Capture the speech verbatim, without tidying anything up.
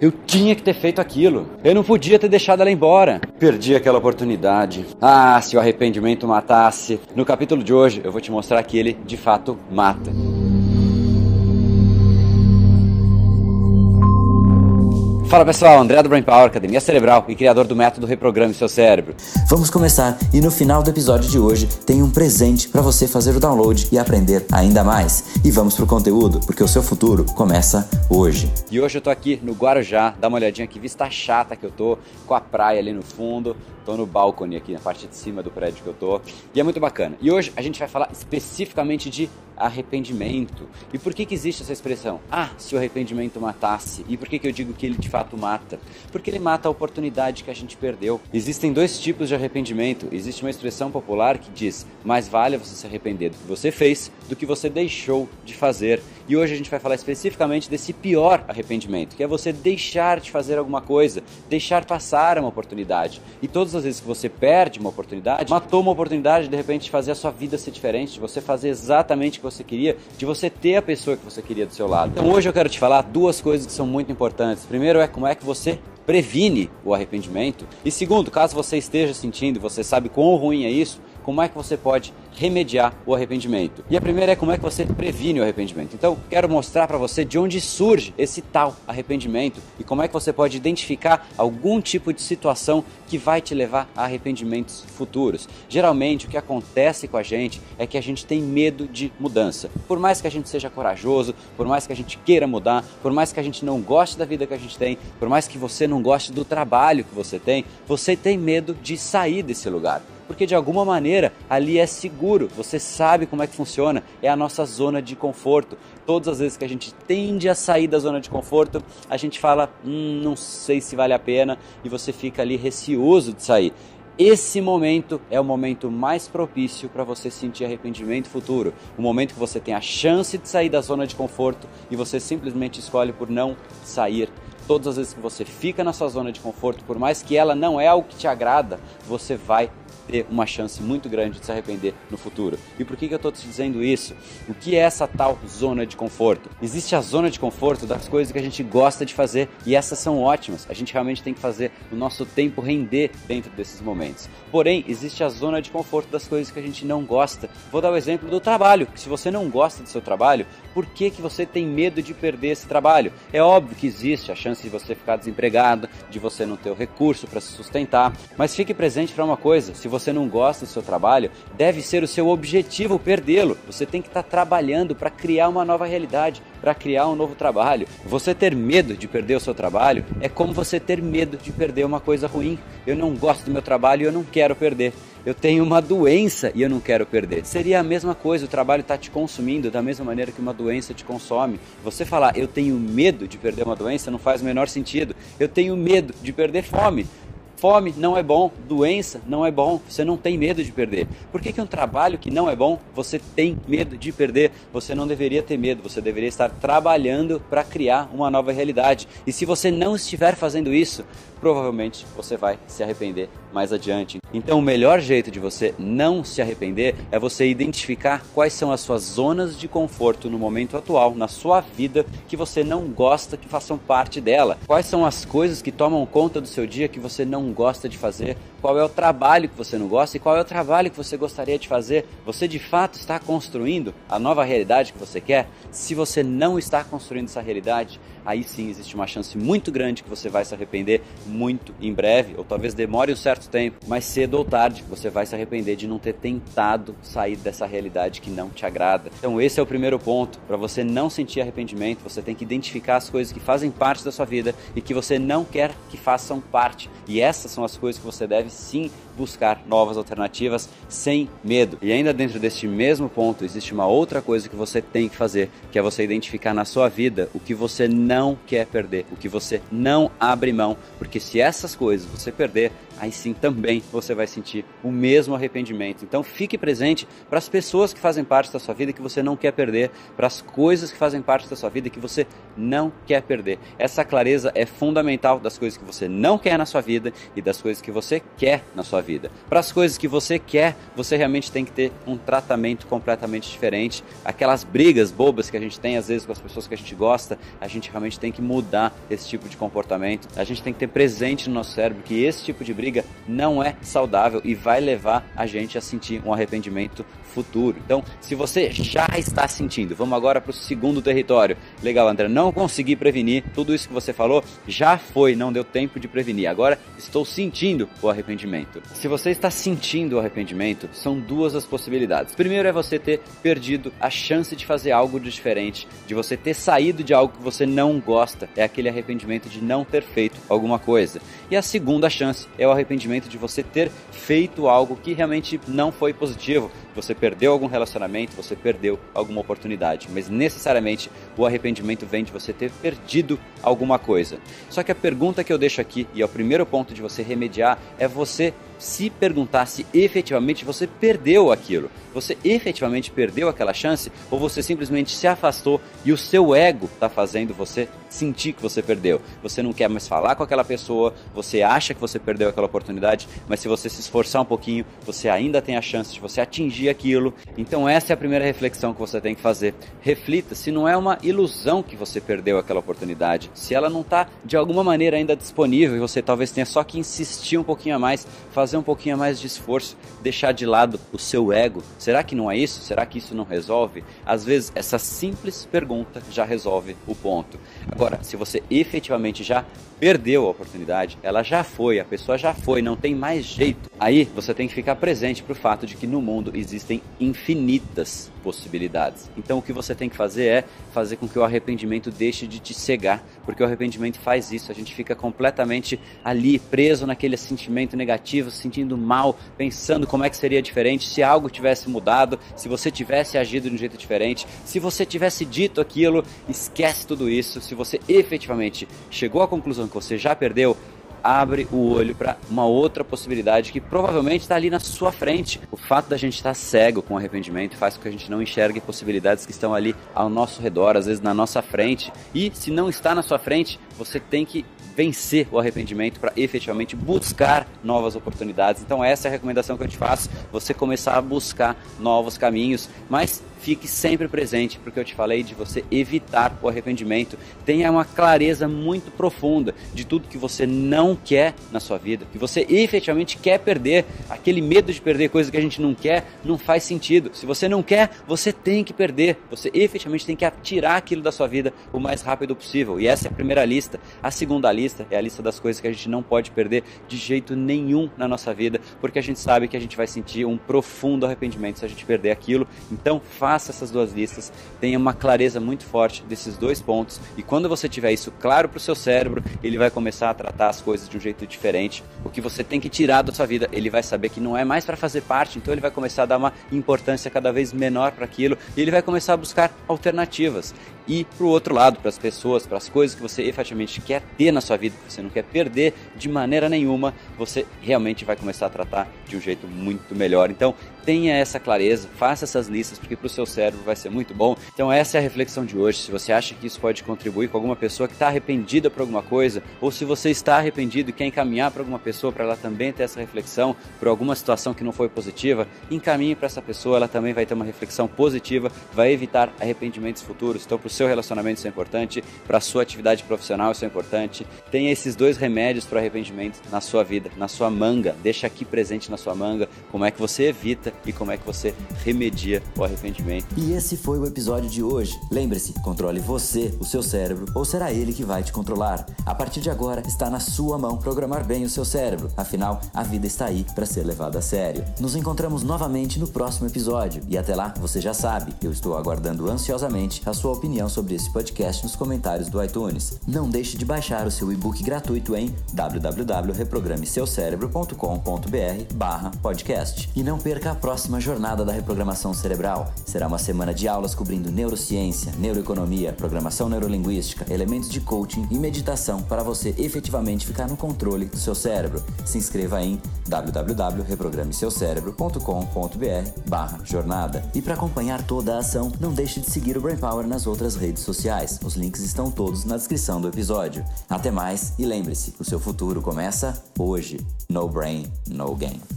Eu tinha que ter feito aquilo. Eu não podia ter deixado ela embora. Perdi aquela oportunidade. Ah, se o arrependimento matasse. No capítulo de hoje eu vou te mostrar que ele de fato mata. Fala pessoal, André do Brain Power, Academia Cerebral e criador do método Reprograme Seu Cérebro. Vamos começar e no final do episódio de hoje tem um presente para você fazer o download e aprender ainda mais. E vamos pro conteúdo, porque o seu futuro começa hoje. E hoje eu tô aqui no Guarujá, dá uma olhadinha que vista chata que eu tô, com a praia ali no fundo. Tô no balcone aqui, na parte de cima do prédio que eu tô. E é muito bacana. E hoje a gente vai falar especificamente de arrependimento. E por que que existe essa expressão? Ah, se o arrependimento matasse. E por que que eu digo que ele de fato mata? Porque ele mata a oportunidade que a gente perdeu. Existem dois tipos de arrependimento. Existe uma expressão popular que diz: mais vale você se arrepender do que você fez do que você deixou de fazer. E hoje a gente vai falar especificamente desse pior arrependimento, que é você deixar de fazer alguma coisa, deixar passar uma oportunidade. E todas as vezes que você perde uma oportunidade, matou uma oportunidade de repente de fazer a sua vida ser diferente, de você fazer exatamente o que você queria, de você ter a pessoa que você queria do seu lado. Então hoje eu quero te falar duas coisas que são muito importantes. Primeiro é como é que você previne o arrependimento. E segundo, caso você esteja sentindo, você sabe quão ruim é isso, como é que você pode remediar o arrependimento. E a primeira é como é que você previne o arrependimento. Então, quero mostrar para você de onde surge esse tal arrependimento e como é que você pode identificar algum tipo de situação que vai te levar a arrependimentos futuros. Geralmente, o que acontece com a gente é que a gente tem medo de mudança. Por mais que a gente seja corajoso, por mais que a gente queira mudar, por mais que a gente não goste da vida que a gente tem, por mais que você não goste do trabalho que você tem, você tem medo de sair desse lugar. Porque de alguma maneira ali é seguro, você sabe como é que funciona, é a nossa zona de conforto. Todas as vezes que a gente tende a sair da zona de conforto, a gente fala, hum, não sei se vale a pena, e você fica ali receoso de sair. Esse momento é o momento mais propício para você sentir arrependimento futuro. O momento que você tem a chance de sair da zona de conforto e você simplesmente escolhe por não sair. Todas as vezes que você fica na sua zona de conforto, por mais que ela não é algo que te agrada, você vai ter uma chance muito grande de se arrepender no futuro. E por que que eu estou te dizendo isso? O que é essa tal zona de conforto? Existe a zona de conforto das coisas que a gente gosta de fazer e essas são ótimas. A gente realmente tem que fazer o nosso tempo render dentro desses momentos. Porém, existe a zona de conforto das coisas que a gente não gosta. Vou dar o exemplo do trabalho. Se você não gosta do seu trabalho, por que que você tem medo de perder esse trabalho? É óbvio que existe a chance de você ficar desempregado, de você não ter o recurso para se sustentar, mas fique presente para uma coisa: se você não gosta do seu trabalho, deve ser o seu objetivo perdê-lo. Você tem que estar trabalhando para criar uma nova realidade, para criar um novo trabalho. Você ter medo de perder o seu trabalho é como você ter medo de perder uma coisa ruim. Eu não gosto do meu trabalho e eu não quero perder. Eu tenho uma doença e eu não quero perder. Seria a mesma coisa, o trabalho está te consumindo da mesma maneira que uma doença te consome. Você falar, eu tenho medo de perder uma doença, não faz o menor sentido. Eu tenho medo de perder fome. Fome não é bom, doença não é bom, você não tem medo de perder. Por que que um trabalho que não é bom, você tem medo de perder? Você não deveria ter medo, você deveria estar trabalhando para criar uma nova realidade. E se você não estiver fazendo isso, provavelmente você vai se arrepender mais adiante. Então o melhor jeito de você não se arrepender é você identificar quais são as suas zonas de conforto no momento atual, na sua vida, que você não gosta que façam parte dela. Quais são as coisas que tomam conta do seu dia que você não gosta de fazer? Qual é o trabalho que você não gosta e qual é o trabalho que você gostaria de fazer? Você de fato está construindo a nova realidade que você quer? Se você não está construindo essa realidade, aí sim existe uma chance muito grande que você vai se arrepender muito em breve, ou talvez demore um certo tempo, mas cedo ou tarde você vai se arrepender de não ter tentado sair dessa realidade que não te agrada. Então esse é o primeiro ponto. Para você não sentir arrependimento, você tem que identificar as coisas que fazem parte da sua vida e que você não quer que façam parte. E essas são as coisas que você deve sim buscar novas alternativas sem medo. E ainda dentro deste mesmo ponto, existe uma outra coisa que você tem que fazer, que é você identificar na sua vida o que você não quer perder, o que você não abre mão, porque se essas coisas você perder, aí sim também você vai sentir o mesmo arrependimento. Então fique presente para as pessoas que fazem parte da sua vida que você não quer perder, para as coisas que fazem parte da sua vida que você não quer perder. Essa clareza é fundamental das coisas que você não quer na sua vida e das coisas que você quer na sua vida. vida. Para as coisas que você quer, você realmente tem que ter um tratamento completamente diferente. Aquelas brigas bobas que a gente tem às vezes com as pessoas que a gente gosta, a gente realmente tem que mudar esse tipo de comportamento. A gente tem que ter presente no nosso cérebro que esse tipo de briga não é saudável e vai levar a gente a sentir um arrependimento futuro. Então, se você já está sentindo, vamos agora para o segundo território. Legal, André, não consegui prevenir, tudo isso que você falou já foi, não deu tempo de prevenir. Agora estou sentindo o arrependimento. Se você está sentindo o arrependimento, são duas as possibilidades. Primeiro é você ter perdido a chance de fazer algo de diferente, de você ter saído de algo que você não gosta, é aquele arrependimento de não ter feito alguma coisa. E a segunda chance é o arrependimento de você ter feito algo que realmente não foi positivo. Você perdeu algum relacionamento, você perdeu alguma oportunidade, mas necessariamente o arrependimento vem de você ter perdido alguma coisa. Só que a pergunta que eu deixo aqui, e é o primeiro ponto de você remediar, é você se perguntar se efetivamente você perdeu aquilo. Você efetivamente perdeu aquela chance ou você simplesmente se afastou e o seu ego está fazendo você sentir que você perdeu. Você não quer mais falar com aquela pessoa, você acha que você perdeu aquela oportunidade, mas se você se esforçar um pouquinho, você ainda tem a chance de você atingir aquilo. Então essa é a primeira reflexão que você tem que fazer. Reflita se não é uma ilusão que você perdeu aquela oportunidade, se ela não está de alguma maneira ainda disponível e você talvez tenha só que insistir um pouquinho a mais, fazer um pouquinho a mais de esforço, deixar de lado o seu ego. Será que não é isso? Será que isso não resolve? Às vezes essa simples pergunta já resolve o ponto. Agora, se você efetivamente já perdeu a oportunidade, ela já foi, a pessoa já foi, não tem mais jeito. Aí você tem que ficar presente para o fato de que no mundo existem infinitas possibilidades. Então o que você tem que fazer é fazer com que o arrependimento deixe de te cegar, porque o arrependimento faz isso, a gente fica completamente ali, preso naquele sentimento negativo, se sentindo mal, pensando como é que seria diferente se algo tivesse mudado, se você tivesse agido de um jeito diferente, se você tivesse dito aquilo. Esquece tudo isso. Se você efetivamente chegou à conclusão que você já perdeu, abre o olho para uma outra possibilidade que provavelmente está ali na sua frente. O fato da gente estar cego com arrependimento faz com que a gente não enxergue possibilidades que estão ali ao nosso redor, às vezes na nossa frente. E se não está na sua frente, você tem que vencer o arrependimento para efetivamente buscar novas oportunidades. Então essa é a recomendação que eu te faço, você começar a buscar novos caminhos, mas fique sempre presente, porque eu te falei de você evitar o arrependimento. Tenha uma clareza muito profunda de tudo que você não quer na sua vida, que você efetivamente quer perder. Aquele medo de perder coisa que a gente não quer não faz sentido. Se você não quer, você tem que perder. Você efetivamente tem que tirar aquilo da sua vida o mais rápido possível. E essa é a primeira lista. A segunda lista é a lista das coisas que a gente não pode perder de jeito nenhum na nossa vida, porque a gente sabe que a gente vai sentir um profundo arrependimento se a gente perder aquilo. Então faça essas duas listas, tenha uma clareza muito forte desses dois pontos, e quando você tiver isso claro para o seu cérebro, ele vai começar a tratar as coisas de um jeito diferente. O que você tem que tirar da sua vida, ele vai saber que não é mais para fazer parte, então ele vai começar a dar uma importância cada vez menor para aquilo, e ele vai começar a buscar alternativas. E para o outro lado, para as pessoas, para as coisas que você efetivamente quer ter na sua vida, que você não quer perder de maneira nenhuma, você realmente vai começar a tratar de um jeito muito melhor. Então tenha essa clareza, faça essas listas, porque para o seu cérebro vai ser muito bom. Então essa é a reflexão de hoje. Se você acha que isso pode contribuir com alguma pessoa que está arrependida por alguma coisa, ou se você está arrependido e quer encaminhar para alguma pessoa para ela também ter essa reflexão por alguma situação que não foi positiva, encaminhe para essa pessoa, ela também vai ter uma reflexão positiva, vai evitar arrependimentos futuros. Então para o seu relacionamento isso é importante, para a sua atividade profissional isso é importante. Tenha esses dois remédios para o arrependimento na sua vida, na sua manga. Deixa aqui presente na sua manga como é que você evita e como é que você remedia o arrependimento. E esse foi o episódio de hoje. Lembre-se, controle você, o seu cérebro, ou será ele que vai te controlar? A partir de agora, está na sua mão programar bem o seu cérebro. Afinal, a vida está aí para ser levada a sério. Nos encontramos novamente no próximo episódio. E até lá, você já sabe, eu estou aguardando ansiosamente a sua opinião sobre esse podcast nos comentários do iTunes. Não deixe de baixar o seu e-book gratuito em w w w ponto reprograme seu cérebro ponto com ponto b r barra podcast. E não perca a próxima jornada da reprogramação cerebral. Será uma semana de aulas cobrindo neurociência, neuroeconomia, programação neurolinguística, elementos de coaching e meditação para você efetivamente ficar no controle do seu cérebro. Se inscreva em w w w ponto reprograme seu cérebro ponto com ponto b r barra jornada. E para acompanhar toda a ação, não deixe de seguir o Brain Power nas outras redes sociais. Os links estão todos na descrição do episódio. Até mais e lembre-se, o seu futuro começa hoje. No brain, no game.